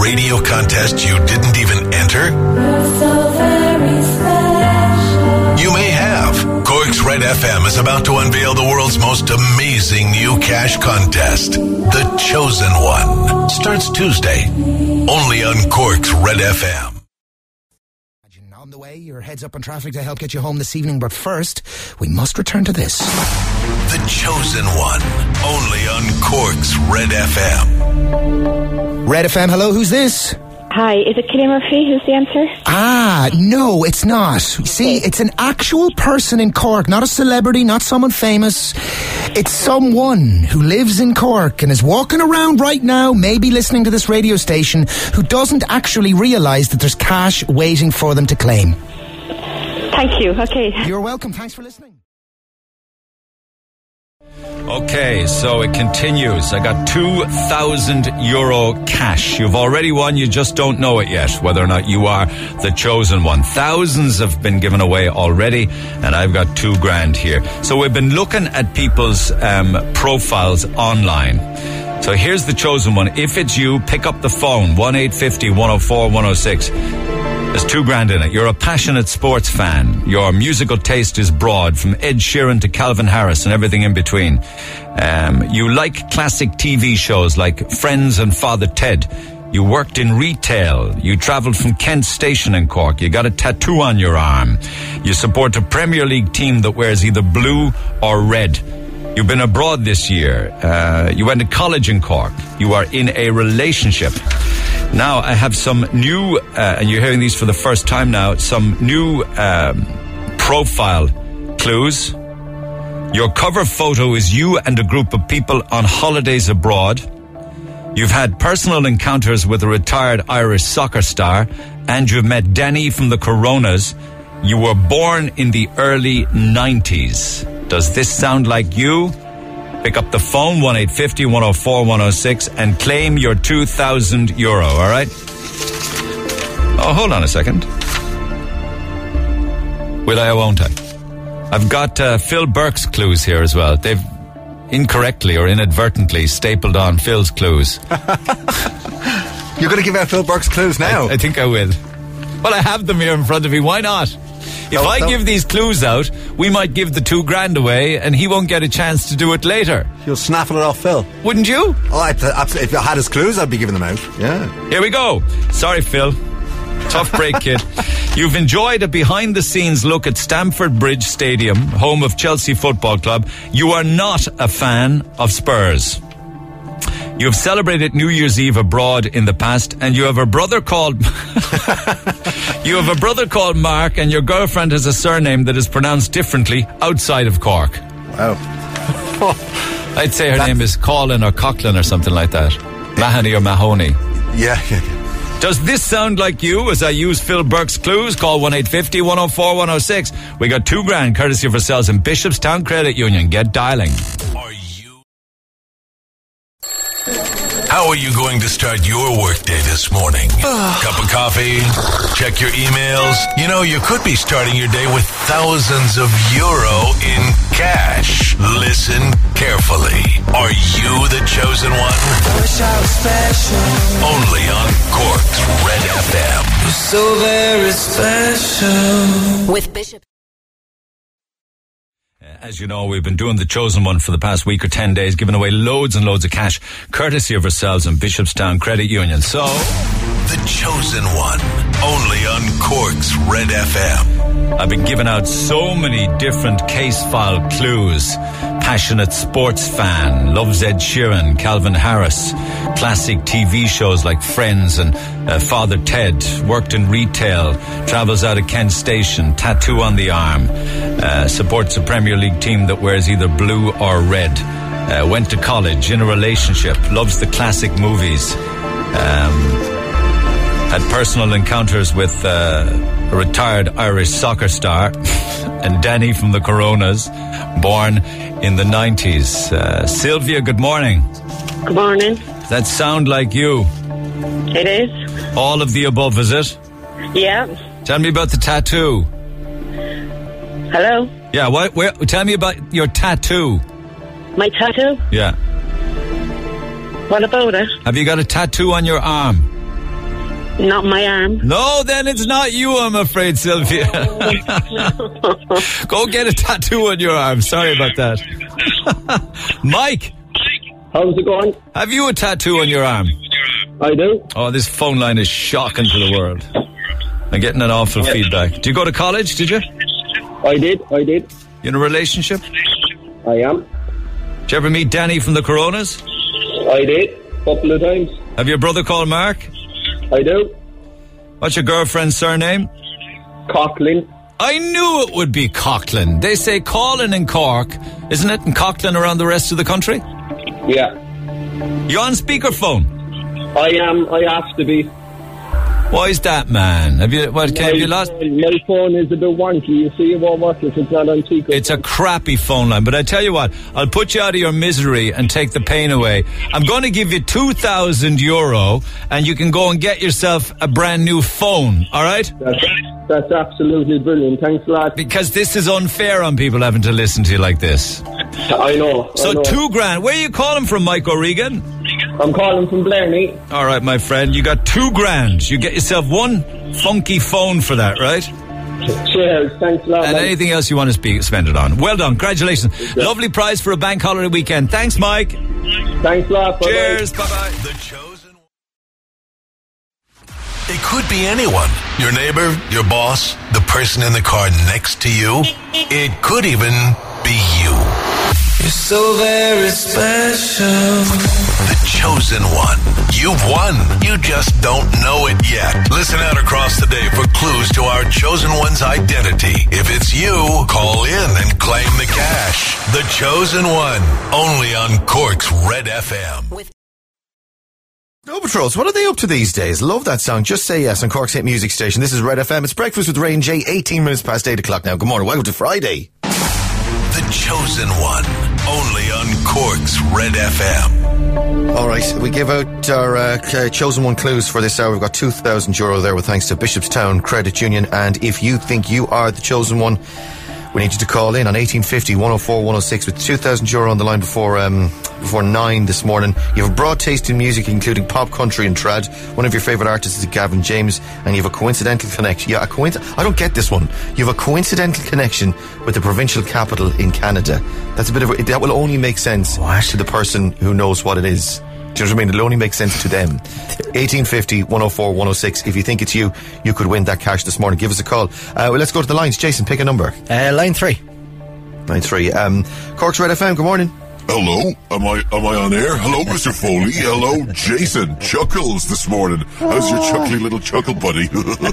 radio contest you didn't even enter? You're so very special. You may have. Cork's Red FM is about to unveil the world's most amazing new cash contest. The Chosen One starts Tuesday, only on Cork's Red FM. On the way, your heads up on traffic to help get you home this evening, but first, we must return to this. The Chosen One, only on Cork's Red FM. Red FM, hello, who's this? Hi, is it Cillian Murphy? Who's the answer? No, it's not. See, it's an actual person in Cork, not a celebrity, not someone famous. It's someone who lives in Cork and is walking around right now, maybe listening to this radio station, who doesn't actually realise that there's cash waiting for them to claim. Thank you, okay. You're welcome, thanks for listening. Okay, so it continues. I got €2,000 cash. You've already won, you just don't know it yet, whether or not you are the chosen one. Thousands have been given away already, and I've got $2,000 here. So we've been looking at people's profiles online. So here's the chosen one. If it's you, pick up the phone, 1-850-104-106. There's $2,000 in it. You're a passionate sports fan. Your musical taste is broad, from Ed Sheeran to Calvin Harris and everything in between. You like classic TV shows like Friends and Father Ted. You worked in retail. You travelled from Kent Station in Cork. You got a tattoo on your arm. You support a Premier League team that wears either blue or red. You've been abroad this year. You went to college in Cork. You are in a relationship. Now, I have some new, and you're hearing these for the first time now, some new profile clues. Your cover photo is you and a group of people on holidays abroad. You've had personal encounters with a retired Irish soccer star, and you've met Danny from the Coronas. You were born in the early 90s. Does this sound like you? Pick up the phone, 1-850-104-106, and claim your €2,000, all right? Oh, hold on a second. Will I or won't I? I've got Phil Burke's clues here as well. They've incorrectly or inadvertently stapled on Phil's clues. You're going to give out Phil Burke's clues now? I think I will. Well, I have them here in front of me. Why not? If I give these clues out, we might give the $2,000 away, and he won't get a chance to do it later. You'll snaffle it off Phil. Wouldn't you? Oh, absolutely. If I had his clues, I'd be giving them out. Yeah. Here we go. Sorry, Phil. Tough break, kid. You've enjoyed a behind-the-scenes look at Stamford Bridge Stadium, home of Chelsea Football Club. You are not a fan of Spurs. You have celebrated New Year's Eve abroad in the past, and you have a brother called Mark, and your girlfriend has a surname that is pronounced differently outside of Cork. Wow. I'd say her name is Colin or Coughlin or something like that. Mahoney or Mahoney. Yeah. Does this sound like you as I use Phil Burke's clues? Call 1-850-104-106. We got $2,000 courtesy of ourselves in Bishopstown Credit Union. Get dialing. How are you going to start your workday this morning? Cup of coffee? Check your emails? You know, you could be starting your day with thousands of euro in cash. Listen carefully. Are you the chosen one? Only on Cork's Red FM. You're so very special. With Bishop. As you know, we've been doing the chosen one for the past week or 10 days, giving away loads and loads of cash, courtesy of ourselves and Bishopstown Credit Union. So, the chosen one, only on Cork's Red FM. I've been giving out so many different case file clues. Passionate sports fan, loves Ed Sheeran, Calvin Harris, classic TV shows like Friends and Father Ted, worked in retail, travels out of Kent Station, tattoo on the arm, supports a Premier League team that wears either blue or red, went to college, in a relationship, loves the classic movies, had personal encounters with a retired Irish soccer star and Danny from the Coronas, born in the 90s. Sylvia, good morning. Good morning. Does that sound like you? It is. All of the above, is it? Yeah. Tell me about the tattoo. Hello? Yeah, tell me about your tattoo. My tattoo? Yeah. What about it? Have you got a tattoo on your arm? Not my arm. No, then it's not you, I'm afraid, Sylvia. Go get a tattoo on your arm. Sorry about that. Mike. How's it going? Have you a tattoo on your arm? I do. Oh, this phone line is shocking to the world. I'm getting an awful feedback. Do you go to college, did you? I did. You in a relationship? I am. Did you ever meet Danny from the Coronas? I did. A couple of times. Have your brother called Mark? I do. What's your girlfriend's surname? Coughlin. I knew it would be Coughlin. They say Colin in Cork, isn't it? And Coughlin around the rest of the country? Yeah. You on speakerphone? I am. I have to be. Why is that, man? Have you lost? My phone is a bit wonky. You see, it won't work if it's not on speaker. It's a crappy phone line. But I tell you what, I'll put you out of your misery and take the pain away. I'm going to give you €2,000 and you can go and get yourself a brand new phone, all right? That's absolutely brilliant. Thanks a lot. Because this is unfair on people having to listen to you like this. I know. So $2,000. Where are you calling from, Mike O'Regan? I'm calling from Blarney. All right, my friend. You got $2,000. You get yourself one funky phone for that, right? Cheers. Thanks a lot. And anything else you want to spend it on. Well done. Congratulations. Yeah. Lovely prize for a bank holiday weekend. Thanks, Mike. Thanks a lot. Bye-bye. Cheers. Bye-bye. The Chosen One. It could be anyone. Your neighbor, your boss, the person in the car next to you. It could even be you. You're so very special. The Chosen One. You've won. You just don't know it yet. Listen out across the day for clues to our Chosen One's identity. If it's you, call in and claim the cash. The Chosen One. Only on Cork's Red FM. Snow Patrols, what are they up to these days? Love that song. Just Say Yes on Cork's hit music station. This is Red FM. It's Breakfast with Ray and Jay, 18 minutes past 8 o'clock now. Good morning. Welcome to Friday. The Chosen One. Only on Cork's Red FM. All right, we give out our Chosen One clues for this hour. We've got €2,000 there with thanks to Bishopstown Credit Union. And if you think you are the Chosen One, we need you to call in on 1850 104 106 with €2,000 on the line before 9 this morning. You have a broad taste in music, including pop, country and trad. One of your favourite artists is Gavin James, and you have a coincidental connection. Yeah, I don't get this one. You have a coincidental connection with the provincial capital in Canada. That's a bit of that will only make sense to the person who knows what it is. Do you know what I mean? It'll only make sense to them. 1850 104 106. If you think it's you, you could win that cash this morning. Give us a call. Well, let's go to the lines. Jason, pick a number. Line 3. Line 3. Cork's Red FM, good morning. Hello, am I on air? Hello, Mr. Foley. Hello, Jason. Chuckles this morning. How's your chuckly little chuckle buddy?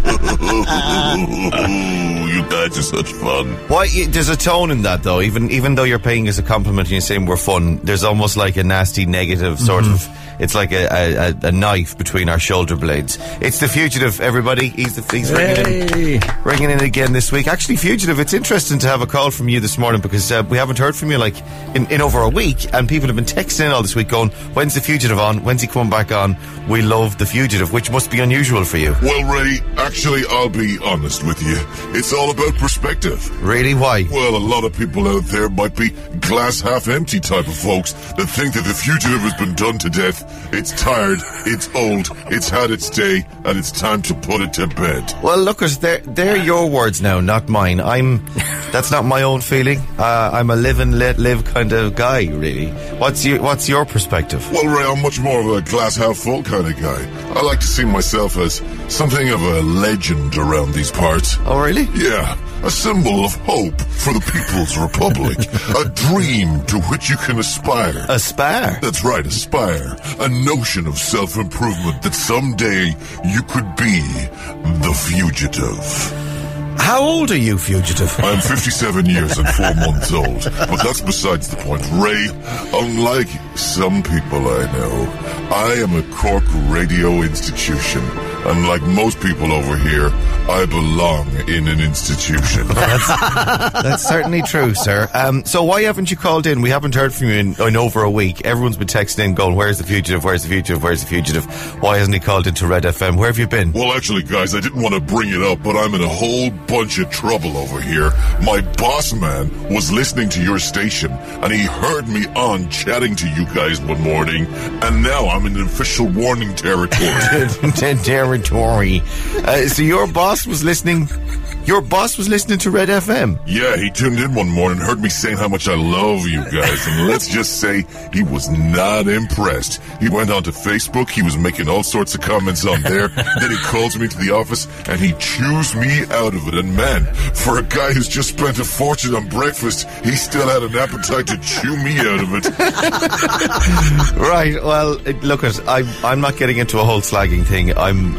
You guys are such fun. Why? There's a tone in that, though. Even though you're paying us a compliment and you're saying we're fun, there's almost like a nasty negative sort of. It's like a knife between our shoulder blades. It's the Fugitive, everybody. He's ringing in again this week. Actually, Fugitive, it's interesting to have a call from you this morning because we haven't heard from you like in over a week, and people have been texting in all this week going, when's the Fugitive on? When's he coming back on? We love the Fugitive, which must be unusual for you. Well, Ray, actually, I'll be honest with you. It's all about perspective. Really? Why? Well, a lot of people out there might be glass half empty type of folks that think that the Fugitive has been done to death. It's tired, it's old, it's had its day, and it's time to put it to bed. Well, lookers, they're your words now, not mine. That's not my own feeling. I'm a live and let live kind of guy, really. What's your perspective? Well, Ray, I'm much more of a glass half full kind of guy. I like to see myself as something of a legend around these parts. Oh, really? Yeah. A symbol of hope for the People's Republic. A dream to which you can aspire. Aspire? That's right, aspire. A notion of self-improvement that someday you could be the Fugitive. How old are you, Fugitive? I'm 57 years and 4 months old, but that's besides the point. Ray, unlike some people I know, I am a Cork radio institution. Unlike most people over here, I belong in an institution. That's certainly true, sir. So why haven't you called in? We haven't heard from you in over a week. Everyone's been texting in going, where's the Fugitive, where's the Fugitive, where's the Fugitive? Why hasn't he called into Red FM? Where have you been? Well, actually, guys, I didn't want to bring it up, but I'm in a whole bunch of trouble over here. My boss man was listening to your station, and he heard me on chatting to you guys one morning, and now I'm in official warning territory. territory. So your boss was listening to Red FM? Yeah, he tuned in one morning and heard me saying how much I love you guys, and let's just say he was not impressed. He went onto Facebook, he was making all sorts of comments on there, then he calls me to the office and he chews me out of it. And man, for a guy who's just spent a fortune on breakfast, he still had an appetite to chew me out of it. Right, well, look, I'm not getting into a whole slagging thing. I'm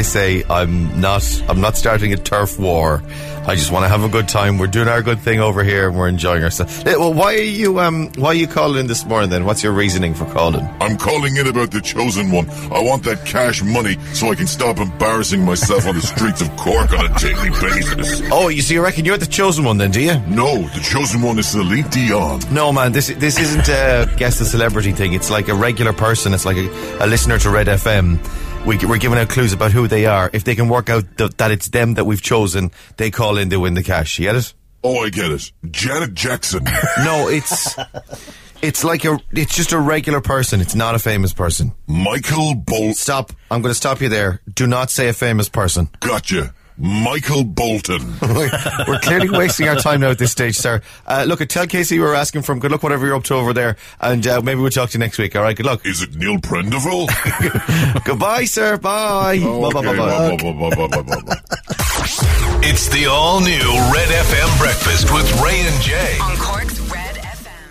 not starting a turf war. I just want to have a good time. We're doing our good thing over here and we're enjoying ourselves. Well, why are you calling in this morning then? What's your reasoning for calling? I'm calling in about the chosen one. I want that cash money so I can stop embarrassing myself on the streets of Cork on a daily basis. Oh, you reckon you're the chosen one then, do you? No, the chosen one is Celine Dion. No, man, this isn't a guess the celebrity thing. It's like a regular person. It's like a listener to Red FM. We're giving out clues about who they are. If they can work out that it's them that we've chosen, they call in, they win the cash. You get it? Oh, I get it. Janet Jackson. No, it's just a regular person. It's not a famous person. Michael Bolton. Stop. I'm going to stop you there. Do not say a famous person. Gotcha. Michael Bolton. We're clearly wasting our time now at this stage, sir. Look, tell Casey we're asking from. Good luck, whatever you're up to over there. And maybe we'll talk to you next week. All right, good luck. Is it Neil Prendeville? Goodbye, sir. Bye. Okay. Bye. It's the all-new Red FM Breakfast with Ray and Jay. On Cork's Red FM.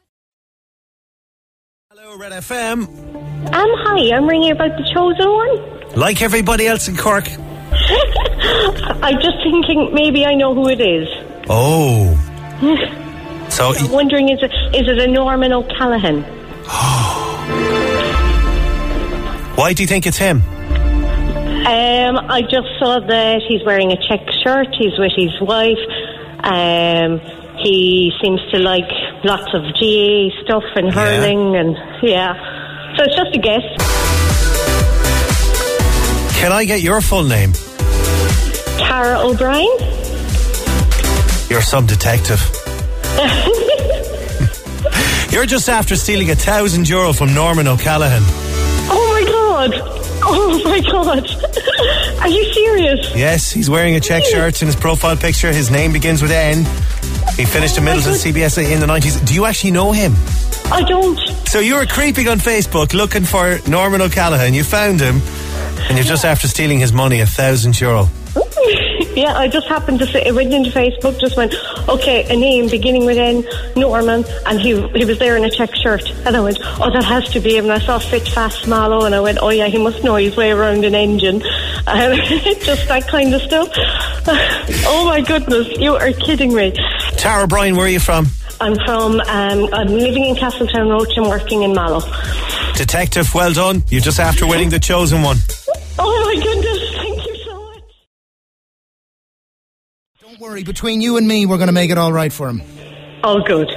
Hello, Red FM. Hi, I'm ringing about the chosen one. Like everybody else in Cork. I'm just thinking maybe I know who it is. Oh. So I'm wondering, is it a Norman O'Callaghan? Why do you think it's him? I just saw that he's wearing a check shirt. He's with his wife. He seems to like lots of GA stuff and hurling and so it's just a guess. Can I get your full name? Tara O'Brien. You're some detective. You're just after stealing €1,000 from Norman O'Callaghan. Oh my God. Are you serious? Yes, he's wearing a check shirt in his profile picture. His name begins with N. He finished in Middleton CBS in the 90s. Do you actually know him? I don't. So you were creeping on Facebook looking for Norman O'Callaghan. You found him and you're just after stealing his money, €1,000. Yeah, I just happened to say, I went into Facebook, just went, okay, a name beginning with N, Norman, and he was there in a check shirt. And I went, oh, that has to be him. And I saw Fit, Fast, Mallow, and I went, oh yeah, he must know his way around an engine. Just that kind of stuff. Oh my goodness, you are kidding me. Tara O'Brien, where are you from? I'm living in Castletown Roach and working in Mallow. Detective, well done. You're just after winning the chosen one. Oh my goodness, thank you so much. Don't worry, between you and me, we're going to make it all right for him. Oh, good.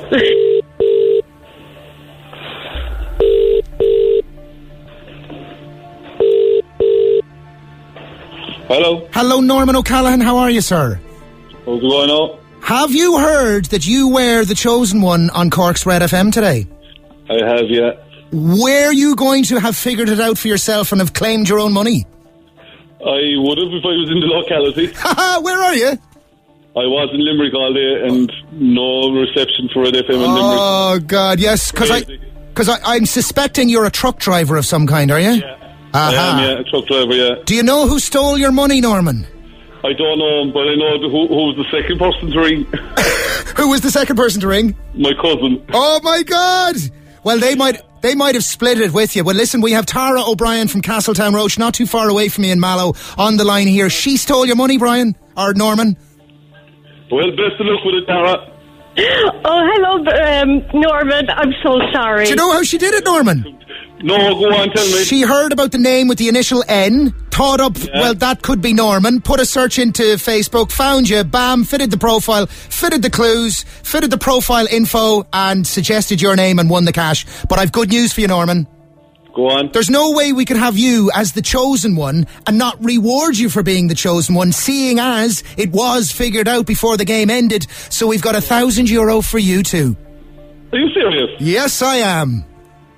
Hello. Hello, Norman O'Callaghan. How are you, sir? How's it going on? Have you heard that you were the chosen one on Cork's Red FM today? I have, yeah. Were you going to have figured it out for yourself and have claimed your own money? I would have if I was in the locality. Where are you? I was in Limerick all day and no reception for Red FM in Limerick. Oh, God, yes. Because I'm suspecting you're a truck driver of some kind, are you? Yeah. I am, yeah, a truck driver, yeah. Do you know who stole your money, Norman? I don't know him, but I know who was the second person to ring. Who was the second person to ring? My cousin. Oh, my God! Well, they might have split it with you. Well, listen, we have Tara O'Brien from Castletown Roach, not too far away from me in Mallow, on the line here. She stole your money, Brian? Or Norman? Well, best of luck with it, Tara. Oh, hello, Norman. I'm so sorry. Do you know how she did it, Norman? No, go on, tell me. She heard about the name with the initial N, thought up, well, that could be Norman, put a search into Facebook, found you, bam, fitted the profile, fitted the clues, fitted the profile info, and suggested your name and won the cash. But I've good news for you, Norman. Go on. There's no way we could have you as the chosen one and not reward you for being the chosen one, seeing as it was figured out before the game ended. So we've got €1,000 for you too. Are you serious? Yes, I am.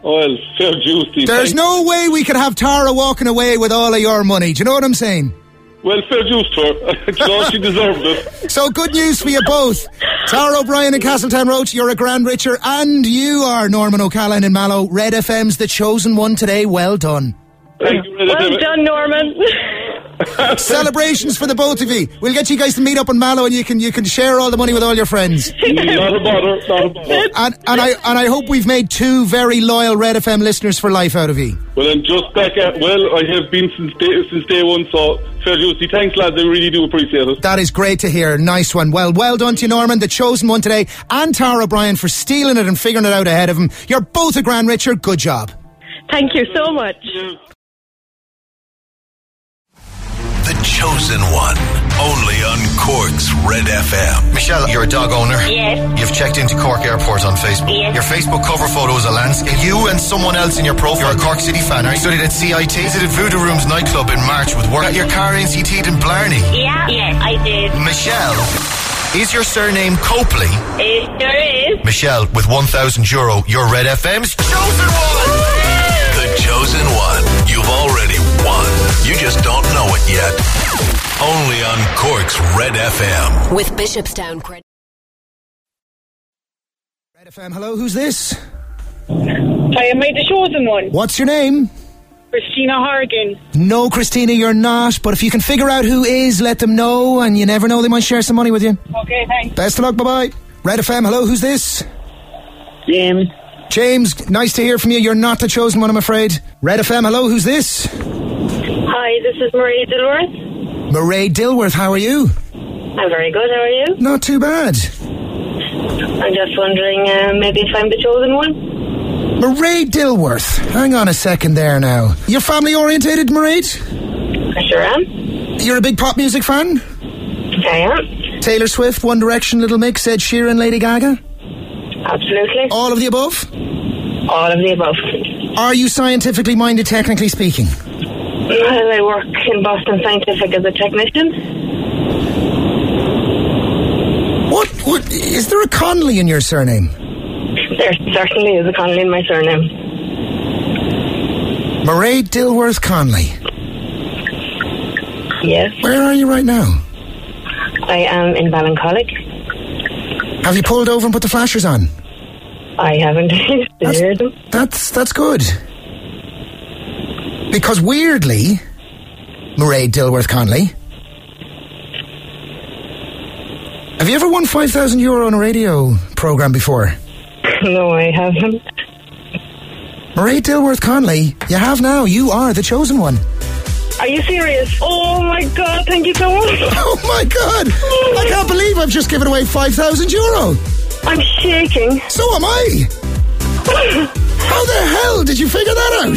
Well, fair dues, Steve. There's no way we could have Tara walking away with all of your money. Do you know what I'm saying? Well, fair dues to her. You know, she deserved it. So good news for you both. Tara O'Brien in Castletown Roach, you're a grand richer, and you are Norman O'Callaghan in Mallow. Red FM's the chosen one today. Well done. Thank you, Well done, Norman. Celebrations for the both of you. We'll get you guys to meet up in Mallow, and you can share all the money with all your friends. Not a bother. And I hope we've made 2 very loyal Red FM listeners for life out of you. Well, and just back at, I have been since day one, so fair dues. Thanks, lads. I really do appreciate it. That is great to hear. Nice one. Well done to you, Norman, the chosen one today, and Tara O'Brien for stealing it and figuring it out ahead of him. You're both a grand richer. Good job. Thank you so much. The chosen one. Only on Cork's Red FM. Michelle, you're a dog owner. Yes. You've checked into Cork Airport on Facebook. Yes. Your Facebook cover photo is a landscape. You and someone else in your profile. You're a Cork City fan. You studied at CIT. Visited Voodoo Rooms nightclub in March with work. Got your car NCT'd in Blarney. Yeah. Yes, I did. Michelle, is your surname Copley? It sure is. Michelle, with €1,000, you're Red FM's chosen one. The chosen one. You've already won. You just don't know it yet. Only on Cork's Red FM. With Bishopstown Credit. Red FM, hello, who's this? I am the chosen one. What's your name? Christina Hargan. No, Christina, you're not. But if you can figure out who is, let them know. And you never know, they might share some money with you. Okay, thanks. Best of luck, bye-bye. Red FM, hello, who's this? James. James, nice to hear from you. You're not the chosen one, I'm afraid. Red FM, hello, who's this? Hi, this is Marie Dilworth. Mairead Dilworth, how are you? I'm very good, how are you? Not too bad. I'm just wondering, maybe if I'm the chosen one? Mairead Dilworth. Hang on a second there now. You're family orientated, Mairead? I sure am. You're a big pop music fan? I am. Taylor Swift, One Direction, Little Mix, Ed Sheeran, Lady Gaga? Absolutely. All of the above? All of the above. Are you scientifically minded, technically speaking? Well, I work in Boston Scientific as a technician. What is there a Connolly in your surname? There certainly is a Connolly in my surname. Mairead Dilworth Connolly. Yes. Where are you right now? I am in Ballincollig. Have you pulled over and put the flashers on? I haven't. Did you hear them? That's good. Because weirdly, Mairead Dilworth Connolly, have you ever won €5,000 on a radio programme before? No, I haven't. Mairead Dilworth Connolly, you have now. You are the chosen one. Are you serious? Oh my God, thank you so much. Oh my God, I can't believe I've just given away €5,000. I'm shaking. So am I. How the hell did you figure that out?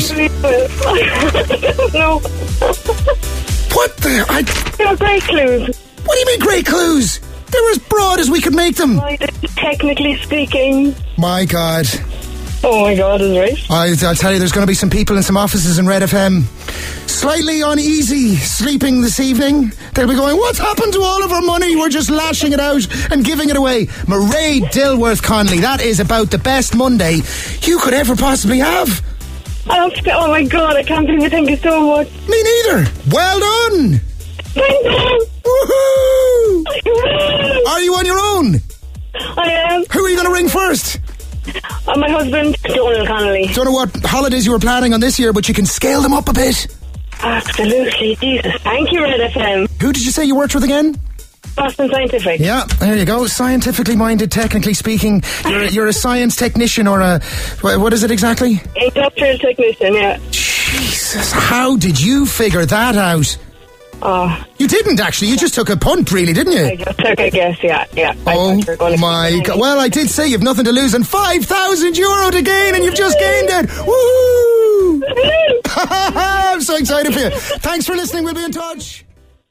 No. What the? They're great clues. What do you mean great clues? They're as broad as we could make them. Technically speaking. My God. Oh my God, is right. I'll tell you, there's going to be some people in some offices in Red FM slightly uneasy sleeping this evening. They'll be going, what's happened to all of our money? We're just lashing it out and giving it away. Mairead Dilworth Connolly, that is about the best Monday you could ever possibly have. Oh my God, I can't believe it. Thank you so much. Me neither. Well done. Thank you. Woohoo! Are you on your own? I am. Who are you going to ring first? My husband, Donald Connolly. Don't know what holidays you were planning on this year, but you can scale them up a bit. Absolutely, Jesus. Thank you, Red FM. Who did you say you worked with again? Boston Scientific. Yeah, there you go. Scientifically minded, technically speaking. You're a science technician or a... What is it exactly? Industrial technician, yeah. Jesus, how did you figure that out? Oh. You didn't actually, you just took a punt really, didn't you? I just took a guess, yeah. Oh my God. Well, I did say you've nothing to lose and €5,000 to gain and you've just gained it. Woo! I'm so excited for you. Thanks for listening, we'll be in touch.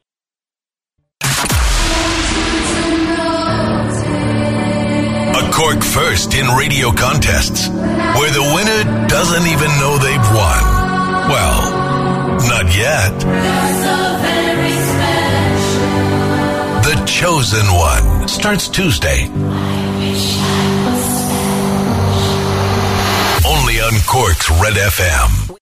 A Cork first in radio contests, where the winner doesn't even know they've won. Well, not yet. The Chosen One starts Tuesday. Only on Cork's Red FM.